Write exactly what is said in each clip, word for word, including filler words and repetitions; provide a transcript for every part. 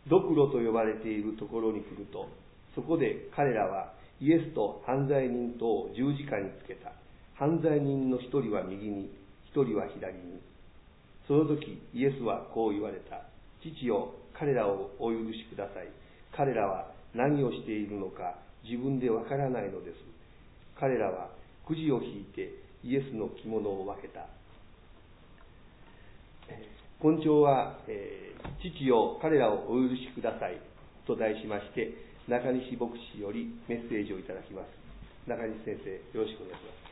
ドクロと呼ばれているところに来ると、そこで彼らはイエスと犯罪人とを十字架につけた。犯罪人の一人は右に、一人は左に。その時イエスはこう言われた。父よ、彼らをお許しください。彼らは何をしているのか自分でわからないのです。彼らはくじを引いてイエスの着物を分けた。今朝は、えー、父よ、彼らをお許しくださいと題しまして、中西牧師よりメッセージをいただきます。中西先生、よろしくお願いします。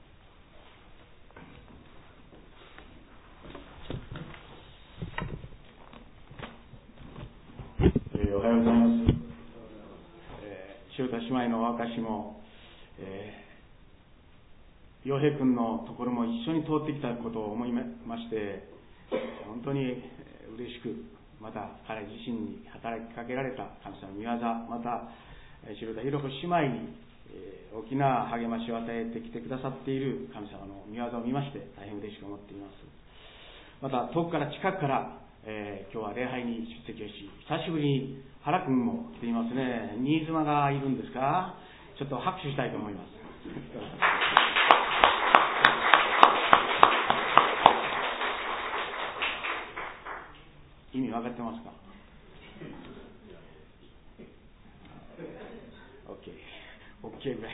おはようございます。えー、塩田姉妹の証も、えー、陽平君のところも一緒に通ってきたことを思いまして、本当に嬉しく、また彼自身に働きかけられた神様の御業、また塩田博子姉妹に、えー、大きな励ましを与えてきてくださっている神様の御業を見まして大変嬉しく思っています。また遠くから近くからえー、今日は礼拝に出席をし、久しぶりに原君も来ていますね。新妻がいるんですか？ちょっと拍手したいと思います。意味分かってますか？ OK、OK ぐらい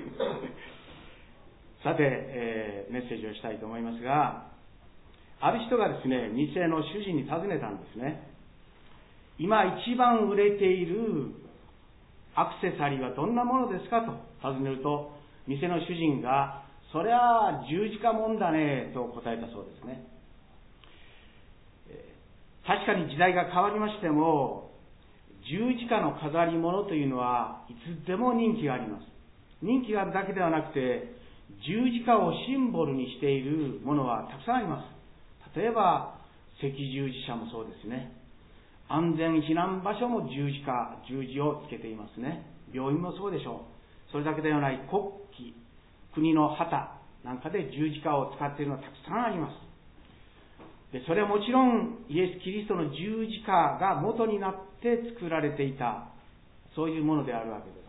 さて、えー、メッセージをしたいと思いますが、ある人がですね、店の主人に尋ねたんですね。今一番売れているアクセサリーはどんなものですかと尋ねると、店の主人が、そりゃあ十字架もんだねと答えたそうですね。確かに時代が変わりましても、十字架の飾り物というのはいつでも人気があります。人気があるだけではなくて、十字架をシンボルにしているものはたくさんあります。例えば赤十字社もそうですね。安全避難場所も十字架、十字をつけていますね。病院もそうでしょう。それだけではない、国旗、国の旗なんかで十字架を使っているのはたくさんあります。でそれはもちろんイエス・キリストの十字架が元になって作られていた、そういうものであるわけです。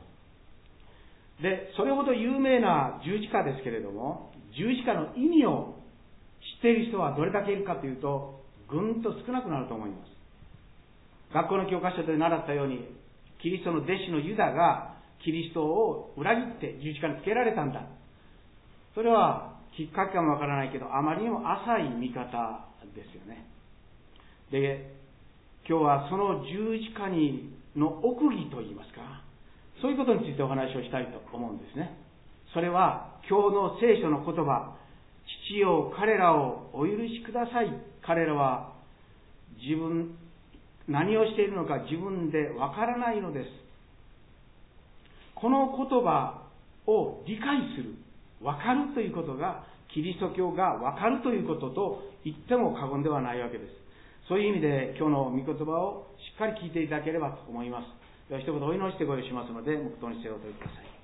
でそれほど有名な十字架ですけれども、十字架の意味を知っている人はどれだけいるかというと、ぐんと少なくなると思います。学校の教科書で習ったように、キリストの弟子のユダがキリストを裏切って十字架につけられたんだ。それはきっかけかもわからないけど、あまりにも浅い見方ですよね。で、今日はその十字架にの奥義といいますか、そういうことについてお話をしたいと思うんですね。それは今日の聖書の言葉、父よ、彼らをお許しください。彼らは自分、何をしているのか自分でわからないのです。この言葉を理解する、わかるということが、キリスト教がわかるということと言っても過言ではないわけです。そういう意味で今日の御言葉をしっかり聞いていただければと思います。では一言お祈りしてご用意しますので、黙祷にしてお答えください。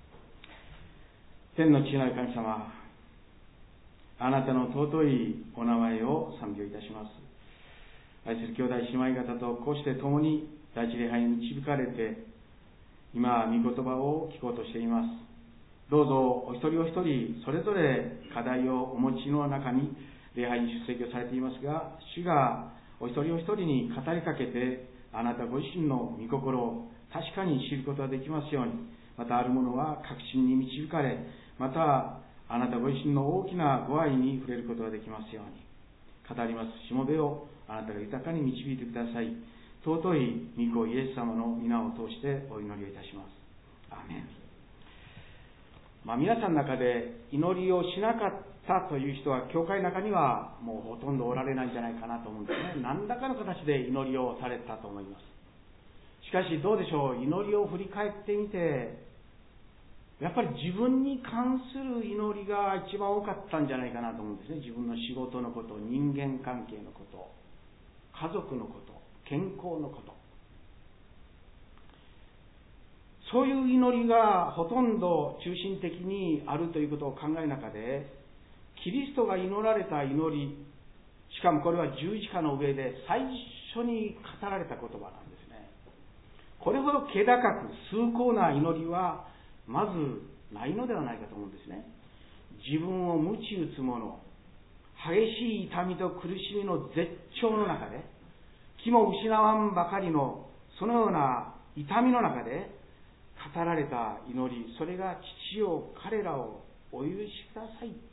天の父なる神様、あなたの尊いお名前を賛美いたします。愛する兄弟姉妹方とこうして共に第一礼拝に導かれて、今御言葉を聞こうとしています。どうぞお一人お一人それぞれ課題をお持ちの中に礼拝に出席をされていますが、主がお一人お一人に語りかけて、あなたご自身の御心を確かに知ることができますように、またある者は確信に導かれ、またあなたご自身の大きなご愛に触れることができますように、語りますしもべをあなたが豊かに導いてください。尊い御子イエス様の皆を通してお祈りをいたします。アーメン。まあ、皆さんの中で祈りをしなかったという人は教会の中にはもうほとんどおられないんじゃないかなと思うんですね。何らかの形で祈りをされたと思います。しかしどうでしょう、祈りを振り返ってみて、やっぱり自分に関する祈りが一番多かったんじゃないかなと思うんですね。自分の仕事のこと、人間関係のこと、家族のこと、健康のこと、そういう祈りがほとんど中心的にあるということを考える中で、キリストが祈られた祈り、しかもこれは十字架の上で最緒に語られた言葉なんですね。これほど気高く崇高な祈りはまずないのではないかと思うんですね。自分を鞭打つ者、激しい痛みと苦しみの絶頂の中で、気も失わんばかりのそのような痛みの中で語られた祈り、それが父よ彼らをお許しください。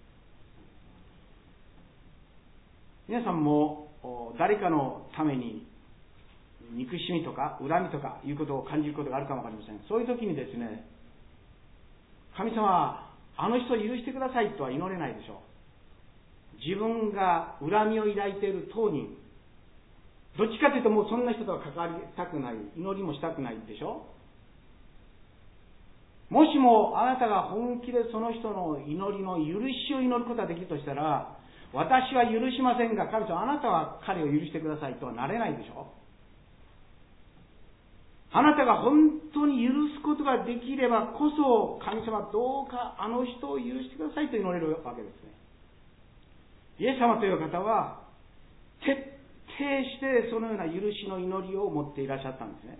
皆さんも誰かのために憎しみとか恨みとかいうことを感じることがあるかもわかりません。そういう時にですね、神様あの人を許してくださいとは祈れないでしょう。自分が恨みを抱いている当人、どっちかというともうそんな人とは関わりたくない、祈りもしたくないでしょう。もしもあなたが本気でその人の祈りの許しを祈ることができるとしたら、私は許しませんが神様あなたは彼を許してくださいとはなれないでしょう。あなたが本当に許すことができればこそ、神様どうかあの人を許してくださいと祈れるわけですね。イエス様という方は徹底してそのような許しの祈りを持っていらっしゃったんですね。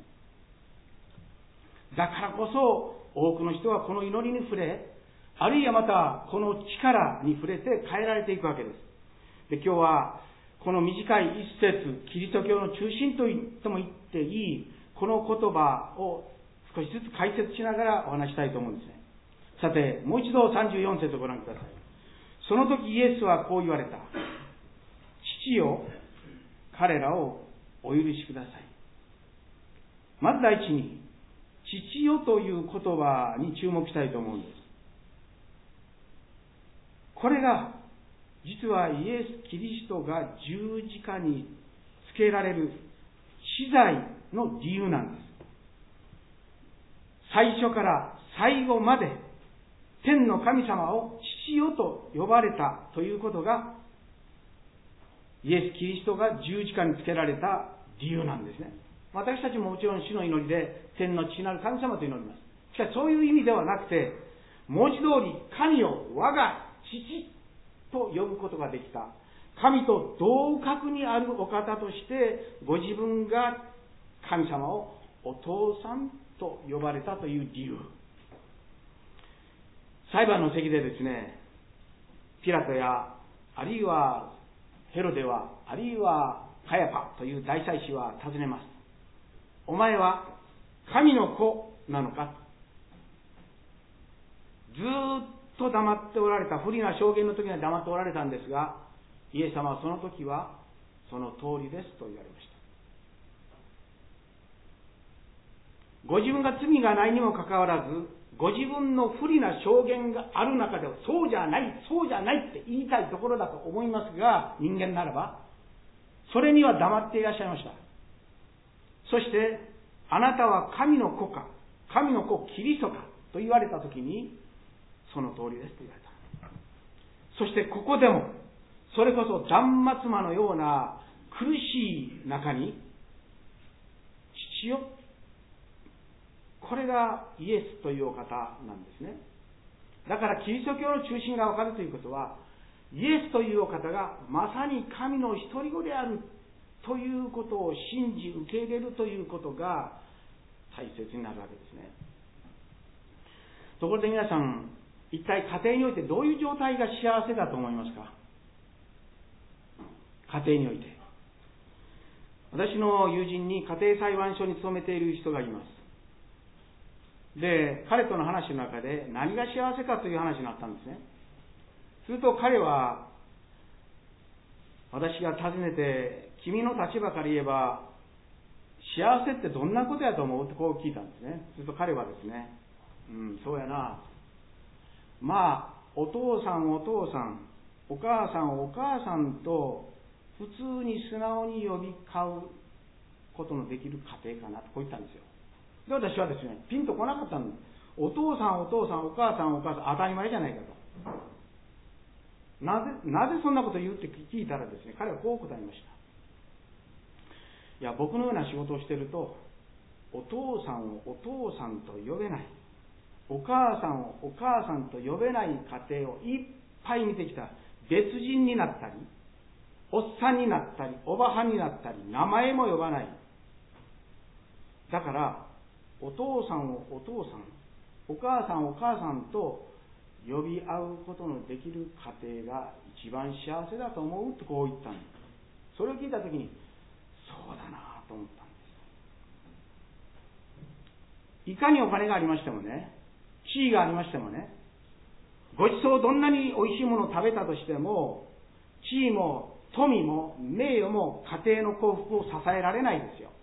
だからこそ多くの人はこの祈りに触れ、あるいはまたこの力に触れて変えられていくわけです。で、今日はこの短い一節、キリスト教の中心と言っても言っていいこの言葉を少しずつ解説しながらお話したいと思うんですね。さて、もう一度さんじゅうよん節をご覧ください。その時イエスはこう言われた。父よ、彼らをお許しください。まず第一に、父よという言葉に注目したいと思うんです。これが、実はイエス・キリストが十字架につけられる死罪の理由なんです。最初から最後まで天の神様を父よと呼ばれたということが、イエス・キリストが十字架につけられた理由なんですね。私たちももちろん主の祈りで天の父なる神様と祈ります。しかしそういう意味ではなくて、文字通り神を我が父と呼ぶことができた。神と同格にあるお方としてご自分が神様をお父さんと呼ばれたという理由。裁判の席でですね、ピラトやあるいはヘロデはあるいはカヤパという大祭司は尋ねます。お前は神の子なのか。ずーっと黙っておられた、不利な証言の時には黙っておられたんですが、イエス様はその時はその通りですと言われました。ご自分が罪がないにもかかわらず、ご自分の不利な証言がある中ではそうじゃない、そうじゃないって言いたいところだと思いますが、人間ならばそれには黙っていらっしゃいました。そしてあなたは神の子か、神の子キリストかと言われた時に、その通りですと言われた。そしてここでもそれこそ断末魔のような苦しい中に、父よ、これがイエスというお方なんですね。だからキリスト教の中心がわかるということは、イエスというお方がまさに神の一人子であるということを信じ受け入れるということが大切になるわけですね。ところで皆さん、一体家庭においてどういう状態が幸せだと思いますか？家庭において。私の友人に家庭裁判所に勤めている人がいます。で、彼との話の中で何が幸せかという話になったんですね。すると彼は、私が尋ねて、君の立場から言えば幸せってどんなことやと思うってこう聞いたんですね。すると彼はですね、うん、そうやな、まあお父さんお父さん、お母さんお母さんと普通に素直に呼び交うことのできる家庭かなとこう言ったんですよ。で、私はですね、ピンとこなかったんです。お父さんお父さんお母さんお母さん当たり前じゃないかと。なぜ、なぜそんなこと言うって聞いたらですね、彼はこう答えました。いや、僕のような仕事をしていると、お父さんをお父さんと呼べない、お母さんをお母さんと呼べない家庭をいっぱい見てきた。別人になったり、 おっさんになったり、おばはんになったり、名前も呼ばない。だから、お父さんをお父さん、お母さんをお母さんと呼び合うことのできる家庭が一番幸せだと思うってこう言ったんです。それを聞いたときに、そうだなと思ったんです。いかにお金がありましてもね、地位がありましてもね、ごちそうどんなにおいしいものを食べたとしても、地位も富も名誉も家庭の幸福を支えられないですよ。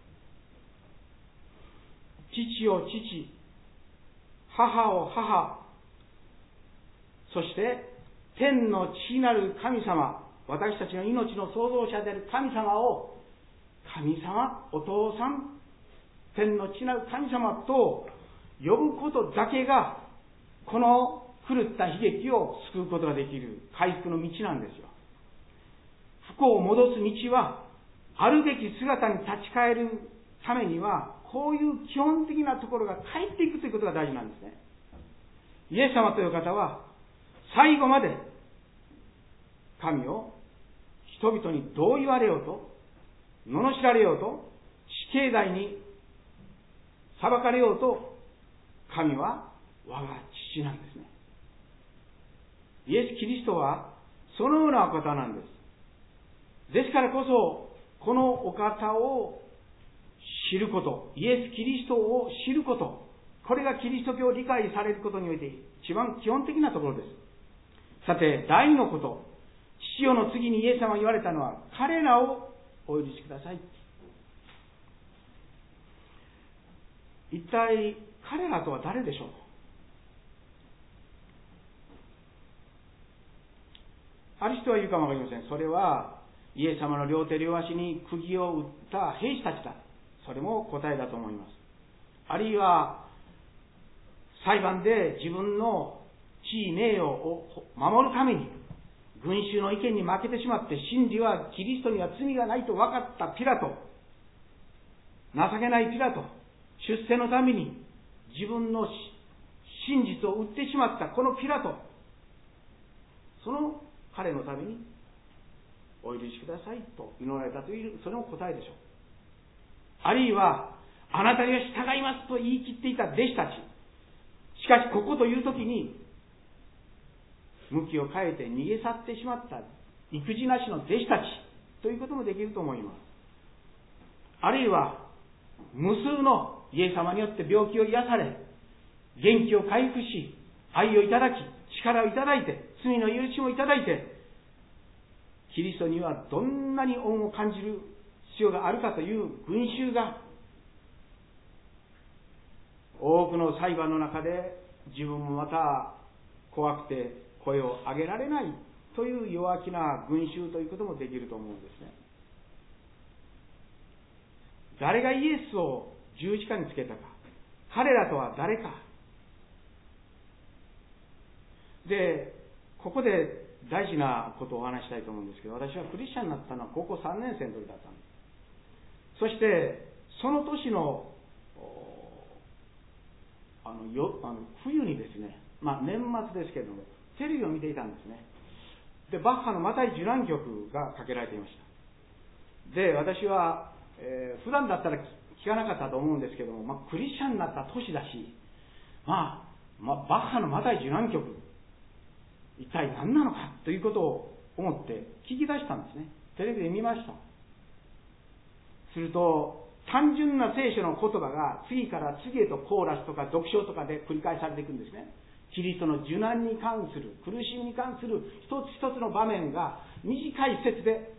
父を父、母を母、そして天の父なる神様、私たちの命の創造者である神様を、神様、お父さん、天の父なる神様と呼ぶことだけが、この狂った悲劇を救うことができる回復の道なんですよ。不幸を戻す道は、あるべき姿に立ち返るためには、こういう基本的なところが返っていくということが大事なんですね。イエス様という方は、最後まで神を人々にどう言われようと、罵られようと、死刑台に裁かれようと、神は我が父なんですね。イエス・キリストはそのようなお方なんです。ですからこそ、このお方を知ること、イエス・キリストを知ること、これがキリスト教を理解されることにおいて一番基本的なところです。さて、第二のこと、父よの次にイエス様が言われたのは、彼らをお許しください。一体、彼らとは誰でしょう。ある人は言うかもわかりません。それは、イエス様の両手両足に釘を打った兵士たちだ。それも答えだと思います。あるいは、裁判で自分の地位名誉を守るために、群衆の意見に負けてしまって、真理はキリストには罪がないと分かったピラト、情けないピラト、出世のために自分の真実を売ってしまったこのピラト、その彼のためにお許しくださいと祈られたという、それも答えでしょう。あるいは、あなたには従いますと言い切っていた弟子たち。しかし、ここというときに、向きを変えて逃げ去ってしまった育児なしの弟子たちということもできると思います。あるいは、無数のイエス様によって病気を癒され、元気を回復し、愛をいただき、力をいただいて、罪の許しもいただいて、キリストにはどんなに恩を感じる必要があるかという群衆が、多くの裁判の中で自分もまた怖くて声を上げられないという弱気な群衆ということもできると思うんですね。誰がイエスを十字架につけたか、彼らとは誰か。で、ここで大事なことをお話したいと思うんですけど、私はクリスチャンになったのは高校さんねん生の時だったんです。そしてその年のあのよあの冬にですね、まあ、年末ですけれどもテレビを見ていたんですね。で、バッハのマタイ受難曲がかけられていました。で、私は、えー、普段だったら聞かなかったと思うんですけども、まあ、クリスチャンになった年だし、まあ、まあ、バッハのマタイ受難曲一体何なのかということを思って聞き出したんですね。テレビで見ました。すると単純な聖書の言葉が次から次へとコーラスとか読書とかで繰り返されていくんですね。キリストの受難に関する、苦しみに関する一つ一つの場面が短い節で、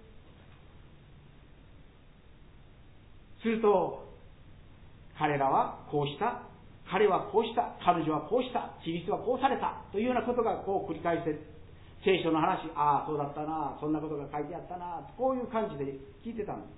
すると彼らはこうした、彼はこうした、彼女はこうした、キリストはこうされたというようなことがこう繰り返せ、聖書の話、ああそうだったな、そんなことが書いてあったな、こういう感じで聞いてたんです。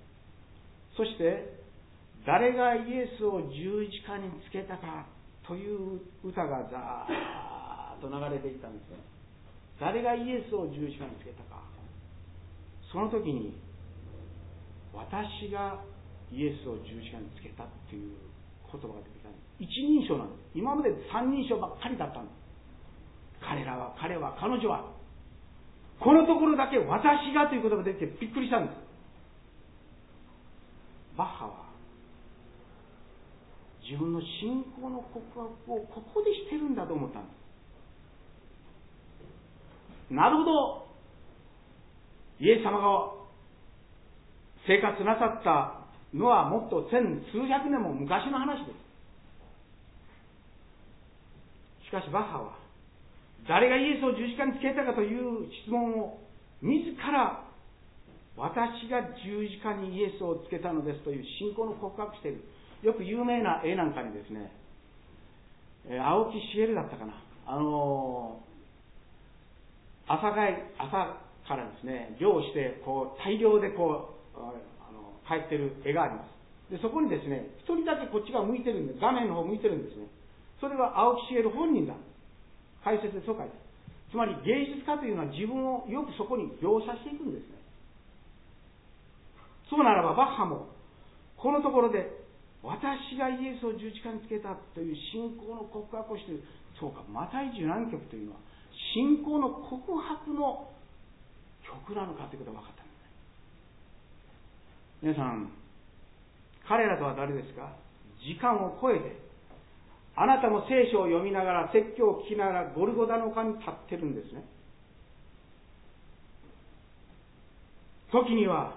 そして誰がイエスを十字架につけたかという歌がざーっと流れていったんですね。誰がイエスを十字架につけたか。その時に私がイエスを十字架につけたっていう言葉が出てきたんです。一人称なんです。今まで三人称ばっかりだったんです。彼らは、彼は、彼女は。 このところだけ私がという言葉が出てびっくりしたんです。バッハは自分の信仰の告白をここでしてるんだと思ったんです。なるほど、イエス様が生活なさったのはもっと千数百年も昔の話です。しかしバッハは誰がイエスを十字架につけたかという質問を自ら、私が十字架にイエスをつけたのですという信仰の告白している。よく有名な絵なんかにですね、青木茂だったかな、あの朝帰朝からですね、漁をしてこう大量でこうあの帰ってる絵があります。でそこにですね、一人だけこっち側向いてるんで、画面の方向いてるんですね。それは青木茂本人だ。解説でそう書いてある。つまり芸術家というのは自分をよくそこに描写していくんですね。そうならばバッハもこのところで私がイエスを十字架につけたという信仰の告白をしている。そうか、マタイ十何曲というのは信仰の告白の曲なのかということが分かったんですね。皆さん、彼らとは誰ですか？時間を超えて、あなたも聖書を読みながら、説教を聞きながらゴルゴダの丘に立ってるんですね。時には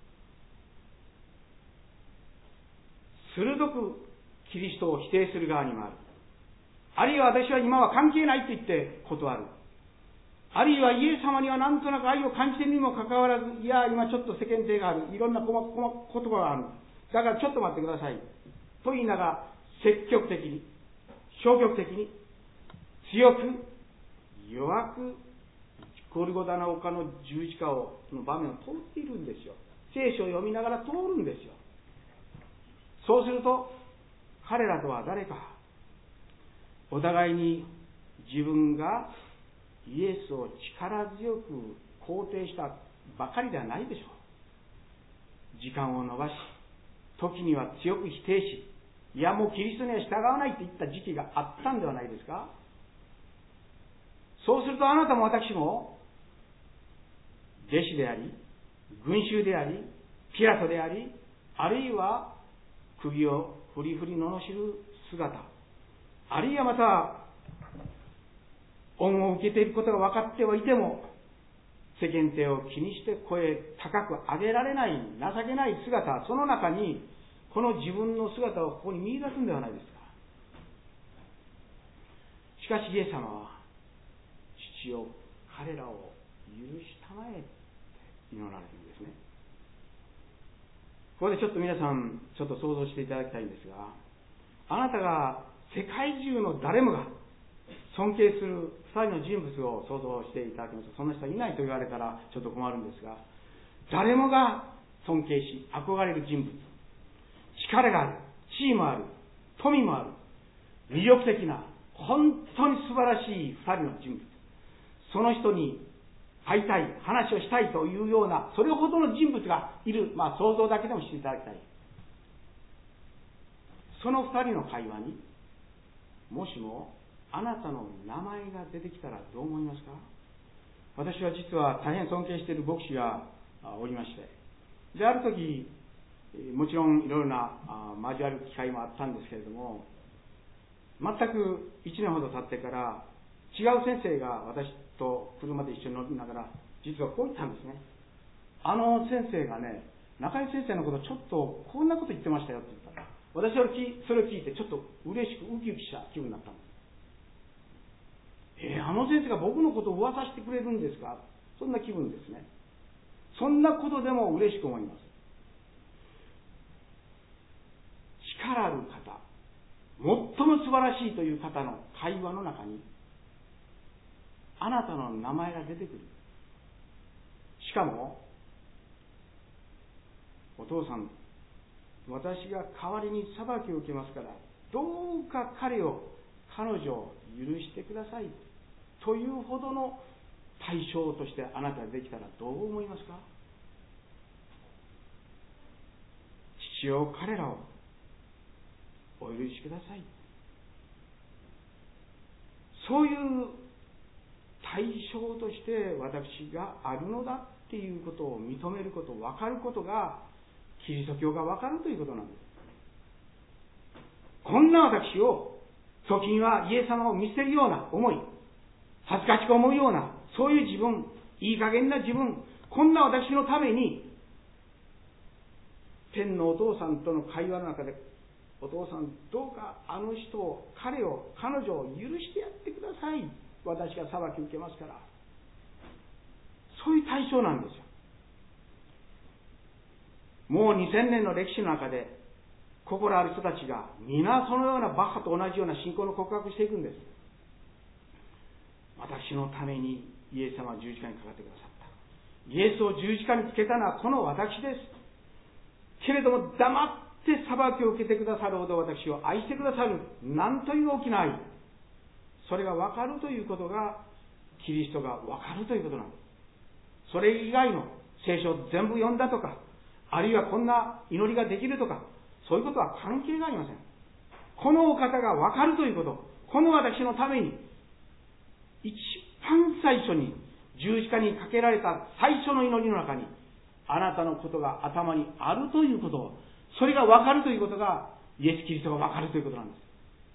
鋭くキリストを否定する側にもある。あるいは私は今は関係ないと言って断る。あるいはイエス様にはなんとなく愛を感じているにもかかわらず、いや今ちょっと世間体がある、いろんな細か言葉がある、だからちょっと待ってくださいと言いながら、積極的に消極的に強く弱くゴルゴダの丘の十字架をの場面を通っているんですよ。聖書を読みながら通るんですよ。そうすると彼らとは誰か、お互いに自分がイエスを力強く肯定したばかりではないでしょう。時間を延ばし、時には強く否定し、いやもうキリストには従わないといった時期があったんではないですか。そうするとあなたも私も弟子であり、群衆であり、ピラトであり、あるいは釘をふりふり罵る姿、あるいはまた恩を受けていることが分かってはいても世間体を気にして声高く上げられない情けない姿、その中にこの自分の姿をここに見出すんではないですか。しかしイエス様は、父よ彼らを許したまえって祈られているんですね。ここでちょっと皆さんちょっと想像していただきたいんですが、あなたが世界中の誰もが尊敬するふたりの人物を想像していただきます。そんな人はいないと言われたらちょっと困るんですが、誰もが尊敬し憧れる人物、力がある、地位もある、富もある、魅力的な本当に素晴らしいふたりの人物、その人に会いたい、話をしたいというようなそれほどの人物がいる、まあ想像だけでもしていただきたい。そのふたりの会話にもしもあなたの名前が出てきたらどう思いますか？私は実は大変尊敬している牧師がおりまして、である時もちろんいろいろな交わる機会もあったんですけれども、全くいちねんほど経ってから違う先生が私と車で一緒に乗りながら実はこう言ったんですね。あの先生がね、中井先生のことちょっとこんなこと言ってましたよって言ったら、私はそれを聞いてちょっと嬉しくウキウキした気分になったんです。えー、あの先生が僕のことを噂してくれるんですか？そんな気分ですね。そんなことでも嬉しく思います。力ある方、最も素晴らしいという方の会話の中にあなたの名前が出てくる。しかも、お父さん、私が代わりに裁きを受けますから、どうか彼を、彼女を許してくださいというほどの対象としてあなたができたらどう思いますか？父よ彼らをお許しください、そういう対象として私があるのだっていうことを認めること、分かることが、キリスト教が分かるということなんです。こんな私を、時にはイエス様を見捨てるような思い、恥ずかしく思うような、そういう自分、いい加減な自分、こんな私のために、天のお父さんとの会話の中で、お父さん、どうかあの人を、彼を、彼女を許してやってください。私が裁き受けますから。そういう対象なんですよ。もうにせんねんの歴史の中で、心ある人たちが皆そのようなバッハと同じような信仰の告白をしていくんです。私のためにイエス様は十字架にかかってくださった。イエスを十字架につけたのはこの私です。けれども黙って裁きを受けてくださるほど私を愛してくださる。なんという大きな愛。それが分かるということが、キリストが分かるということなんです。それ以外の聖書を全部読んだとか、あるいはこんな祈りができるとか、そういうことは関係がありません。このお方が分かるということ、この私のために、一番最初に十字架にかけられた最初の祈りの中に、あなたのことが頭にあるということ、それが分かるということが、イエス・キリストが分かるということなんです。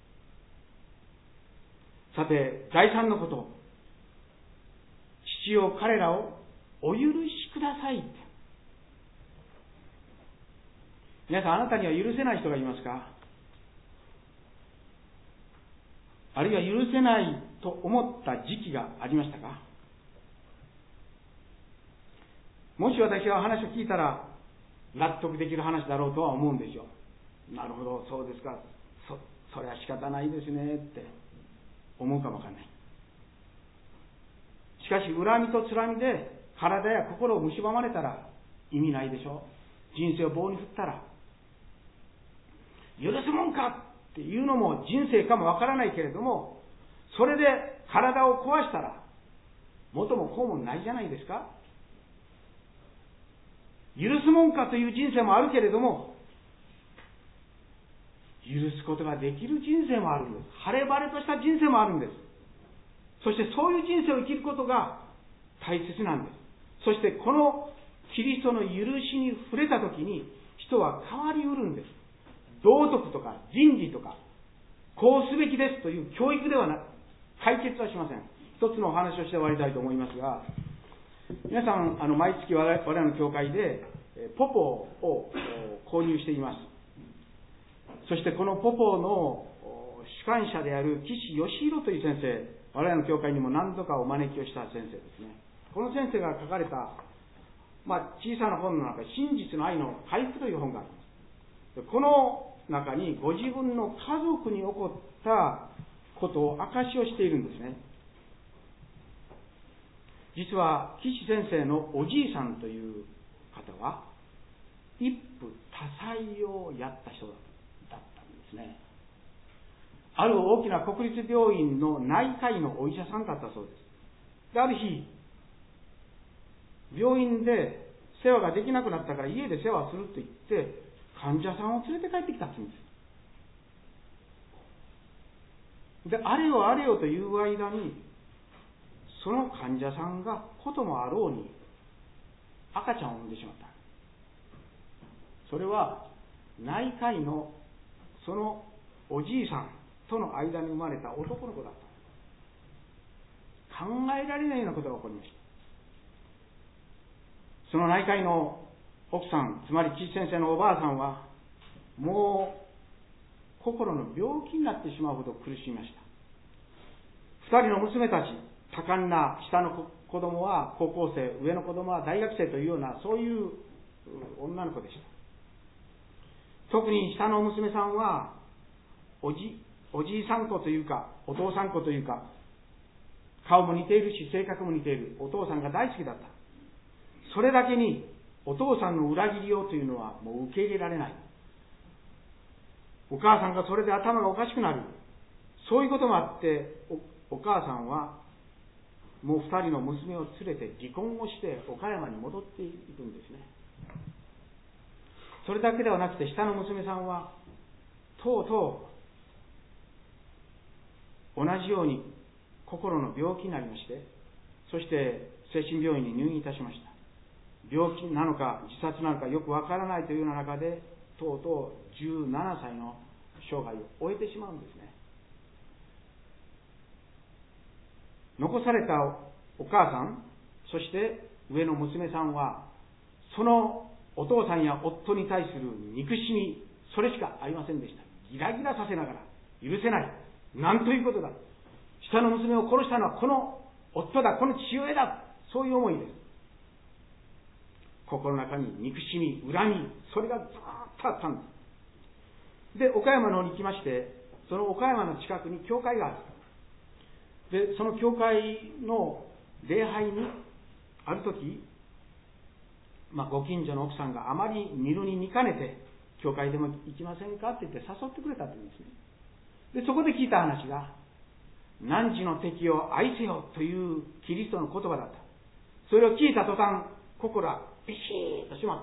さて、だいさんのこと、父よ彼らをお許しくださいって。皆さん、あなたには許せない人がいますか？あるいは許せないと思った時期がありましたか？もし私が話を聞いたら納得できる話だろうとは思うんですよ。なるほど、そうですか、そ、それは仕方ないですねって思うかもわからない。しかし恨みとつらみで体や心を蝕まれたら意味ないでしょ。人生を棒に振ったら許すもんかっていうのも人生かもわからないけれども、それで体を壊したら元も子もないじゃないですか。許すもんかという人生もあるけれども、許すことができる人生もあるんです。晴れ晴れとした人生もあるんです。そしてそういう人生を生きることが大切なんです。そしてこのキリストの許しに触れたときに人は変わりうるんです。道徳とか倫理とかこうすべきですという教育ではなく解決はしません。一つのお話をして終わりたいと思いますが、皆さんあの毎月我々の教会でポポを購入しています。そしてこのポポの主管者である岸義弘という先生、我々の教会にも何度かお招きをした先生ですね。この先生が書かれた、まあ、小さな本の中、真実の愛の回復という本があります。この中にご自分の家族に起こったことを証しをしているんですね。実は岸先生のおじいさんという方は一夫多妻をやった人だったんですね。ある大きな国立病院の内科医のお医者さんだったそうです。で、ある日病院で世話ができなくなったから家で世話すると言って患者さんを連れて帰ってきたって言うんです。で、あれよあれよという間にその患者さんがこともあろうに赤ちゃんを産んでしまった。それは内科医のそのおじいさんとの間に生まれた男の子だった。考えられないようなことが起こりました。その内科医の奥さん、つまり岸先生のおばあさんはもう心の病気になってしまうほど苦しみました。二人の娘たち、多感な下の子供は高校生、上の子供は大学生というようなそういう女の子でした。特に下の娘さんはおじ、おじいさん子というかお父さん子というか、顔も似ているし性格も似ている、お父さんが大好きだった。それだけにお父さんの裏切りをというのはもう受け入れられない。お母さんがそれで頭がおかしくなる、そういうこともあって お, お母さんはもう二人の娘を連れて離婚をして岡山に戻っていくんですね。それだけではなくて下の娘さんはとうとう同じように心の病気になりまして、 そして精神病院に入院いたしました。病気なのか自殺なのかよくわからないというような中で、とうとうじゅうななさいの生涯を終えてしまうんですね。残されたお母さん、そして上の娘さんは、そのお父さんや夫に対する憎しみ、それしかありませんでした。ギラギラさせながら、許せない。なんということだ。下の娘を殺したのはこの夫だ、この父親だ。そういう思いです。心の中に憎しみ、恨み、それがずーっとあったんです。で、岡山の方に来まして、その岡山の近くに教会がある。で、その教会の礼拝に、ある時、まあ、ご近所の奥さんがあまり見るに見かねて、教会でも行きませんかって言って誘ってくれたというんですね。で、そこで聞いた話が、汝の敵を愛せよというキリストの言葉だった。それを聞いた途端、心はビシーッとしまった。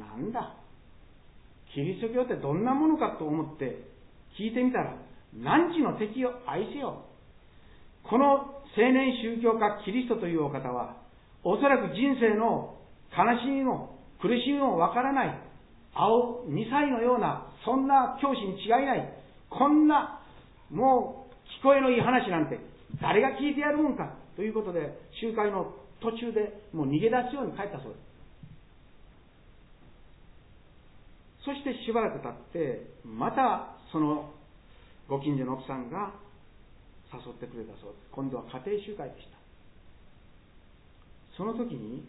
なんだ、キリスト教ってどんなものかと思って聞いてみたら、汝の敵を愛せよ。この青年宗教家キリストというお方は、おそらく人生の悲しみも苦しみもわからない、青にさいのような、そんな教師に違いない。こんな、もう聞こえのいい話なんて誰が聞いてやるもんかということで、集会の途中でもう逃げ出すように帰ったそうです。そしてしばらく経って、またそのご近所の奥さんが誘ってくれたそうです。今度は家庭集会でした。その時に、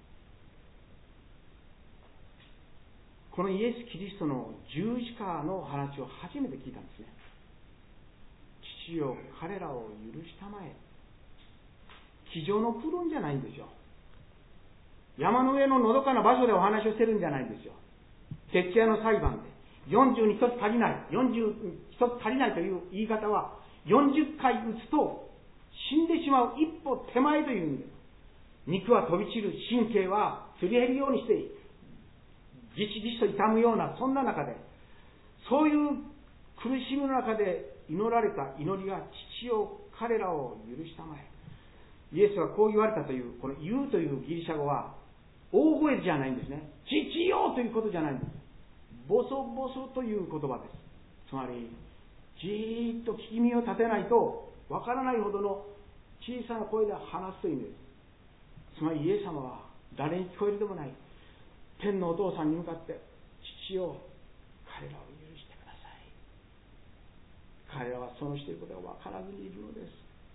このイエス・キリストの十字架の話を初めて聞いたんですね。父よ、彼らを許したまえ。机上の苦論じゃないんですよ。山の上ののどかな場所でお話をしてるんじゃないんですよ。徹夜の裁判でよんじゅうにひとつ足りない、よんじゅうひとつ足りないという言い方は、よんじゅっかい打つと死んでしまう一歩手前という意味です。肉は飛び散る、神経はすり減るようにしてギチギチと痛むような、そんな中で、そういう苦しみの中で祈られた祈りが、父よ、彼らを許したまえ。イエスはこう言われたという、この言うというギリシャ語は大声じゃないんですね。父よということじゃないんです。ボソボソという言葉です。つまりじーっと聞き耳を立てないとわからないほどの小さな声で話すという意味です。つまりイエス様は誰に聞こえるでもない天のお父さんに向かって、父よ、彼らを許してください。彼らはそのしていることが分からずにいるのです。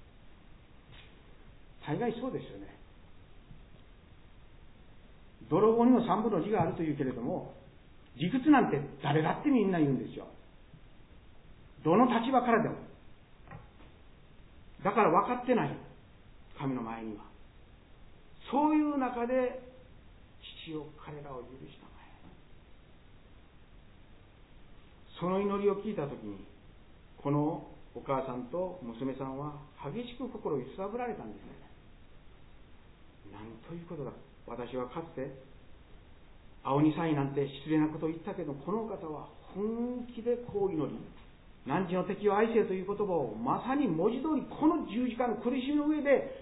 大概そうですよね。泥棒にも三分の字があるというけれども、理屈なんて誰だってみんな言うんですよ。どの立場からでも。だから分かってない、神の前には。そういう中で、父よ、彼らを許したまえ。その祈りを聞いたときに、このお母さんと娘さんは激しく心を揺さぶられたんですね。なんということだ。私はかつて青二歳なんて失礼なことを言ったけど、この方は本気でこう祈り、汝の敵を愛せよという言葉をまさに文字通りこの十字架の苦しみの上で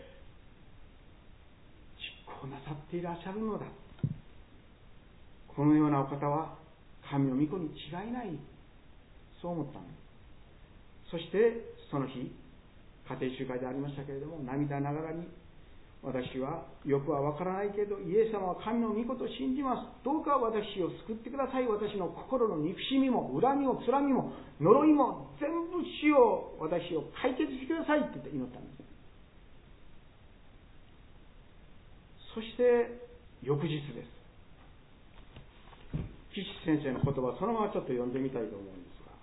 実行なさっていらっしゃるのだ。このようなお方は神の御子に違いない、そう思ったんです。そしてその日、家庭集会でありましたけれども、涙ながらに、私はよくはわからないけど、イエス様は神の御子と信じます。どうか私を救ってください。私の心の憎しみも恨みもつらみも呪いも全部主を私を解決してくださいって言って祈ったんです。そして翌日です。岸先生の言葉をそのままちょっと読んでみたいと思うんですが、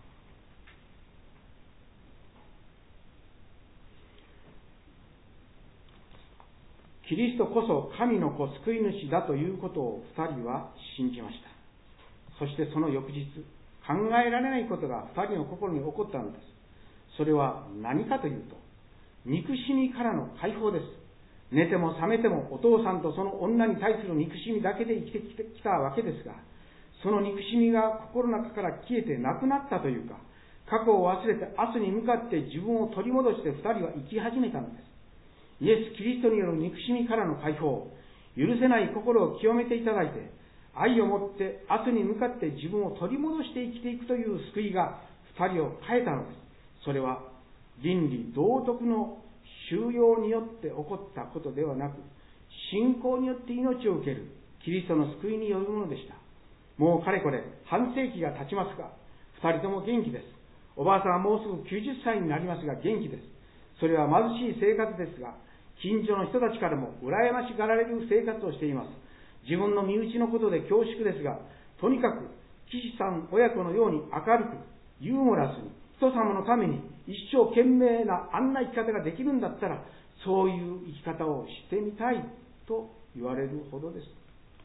キリストこそ神の子救い主だということを二人は信じました。そしてその翌日、考えられないことが二人の心に起こったのです。それは何かというと、憎しみからの解放です。寝ても覚めてもお父さんとその女に対する憎しみだけで生きてきたわけですが、その憎しみが心の中から消えてなくなったというか、過去を忘れて明日に向かって自分を取り戻して二人は生き始めたのです。 イエス・キリストによる憎しみからの解放、許せない心を清めていただいて、愛をもって明日に向かって自分を取り戻して生きていくという救いが二人を変えたのです。それは倫理道徳の修養によって起こったことではなく、信仰によって命を受けるキリストの救いによるものでした。もうかれこれ半世紀が経ちますが、二人とも元気です。おばあさんはもうすぐきゅうじゅっさいになりますが元気です。それは貧しい生活ですが、近所の人たちからも羨ましがられる生活をしています。自分の身内のことで恐縮ですが、とにかく岸さん親子のように明るくユーモラスに人様のために一生懸命なあんな生き方ができるんだったら、そういう生き方をしてみたいと言われるほどです。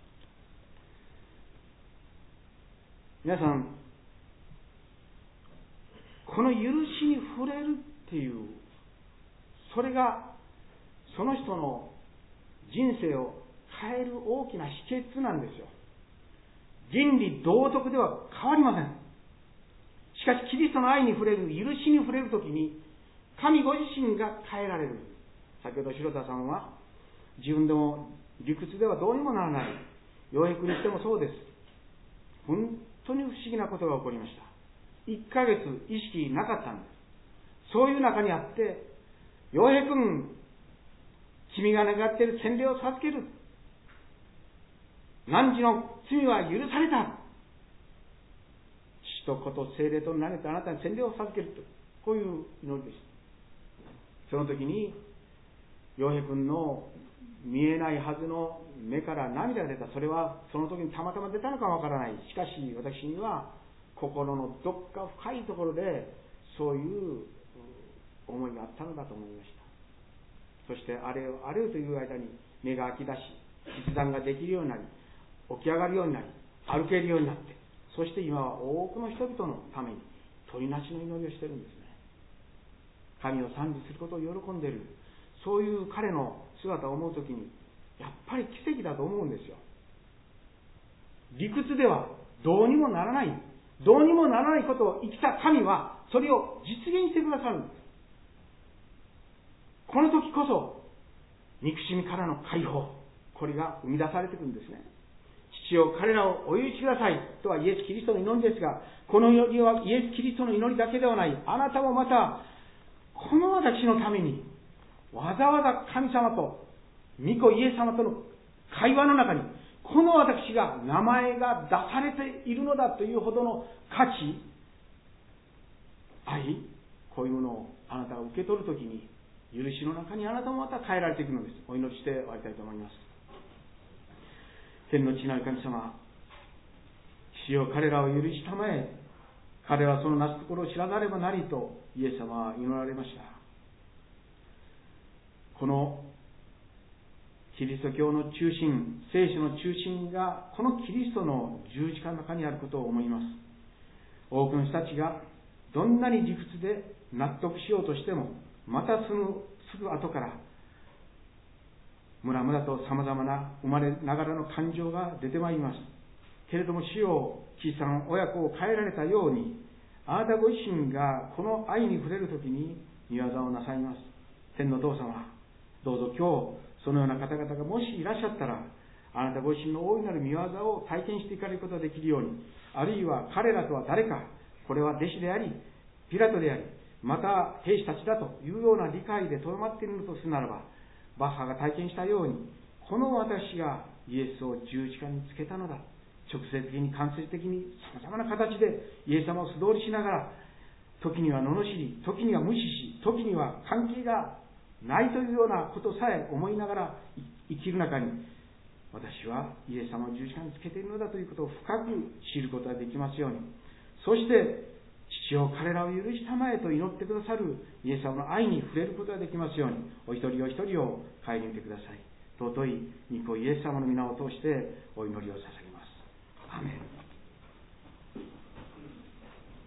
皆さん、この許しに触れるっていう、それがその人の人生を変える大きな秘訣なんですよ。倫理道徳では変わりません。しかしキリストの愛に触れる、許しに触れるときに神ご自身が変えられる。先ほど白田さんは、自分でも理屈ではどうにもならない、養育にしてもそうです。本当に不思議なことが起こりました。いっかげつ意識なかったんです。そういう中にあって、陽平君、君が願っている洗礼を授ける。汝の罪は許された。父と子と聖霊となれてあなたに洗礼を授けると、こういう祈りでした。その時に陽平君の見えないはずの目から涙が出た。それはその時にたまたま出たのかわからない。しかし私には心のどっか深いところでそういう思いがあったのだと思いました。そしてあれよあれよという間に目が開き出し、筆談ができるようになり、起き上がるようになり、歩けるようになって、そして今は多くの人々のために取りなしの祈りをしているんですね。神を賛美することを喜んでいる、そういう彼の姿を思うときにやっぱり奇跡だと思うんですよ。理屈ではどうにもならない、どうにもならないことを生きた神はそれを実現してくださるんです。この時こそ憎しみからの解放、これが生み出されてくるんですね。父よ彼らをお許しくださいとはイエス・キリストの祈りですが、この祈りはイエス・キリストの祈りだけではない。あなたもまたこの私のためにわざわざ神様と御子イエス様との会話の中にこの私が名前が出されているのだというほどの価値、愛、こういうものをあなたが受け取るときに許しの中にあなたもまた変えられていくのです。お祈りして終わりたいと思います。天の父なる神様、父よ彼らを許したまえ、彼はそのなすところを知らざればなりとイエス様は祈られました。このキリスト教の中心、聖書の中心がこのキリストの十字架の中にあることを思います。多くの人たちがどんなに理屈で納得しようとしても、またそのすぐ後からムラムラと様々な生まれながらの感情が出てまいります。けれども主よ、岸さん親子を変えられたように、あなたご自身がこの愛に触れるときに御業をなさいます。天のお父様、どうぞ今日そのような方々がもしいらっしゃったら、あなたご自身の大いなる御業を体験していかれることができるように、あるいは彼らとは誰か、これは弟子でありピラトであり、また兵士たちだというような理解でとどまっているのとするならば、バッハが体験したように、この私がイエスを十字架につけたのだ、直接的に間接的にさまざまな形でイエス様を素通りしながら、時には罵り、時には無視し、時には関係がないというようなことさえ思いながら生きる中に、私はイエス様を十字架につけているのだということを深く知ることができますように、そして父を彼らを許したまえと祈ってくださるイエス様の愛に触れることができますように、お一人お一人を顧みてください。尊い御子イエス様の皆を通してお祈りを捧げます。アーメン。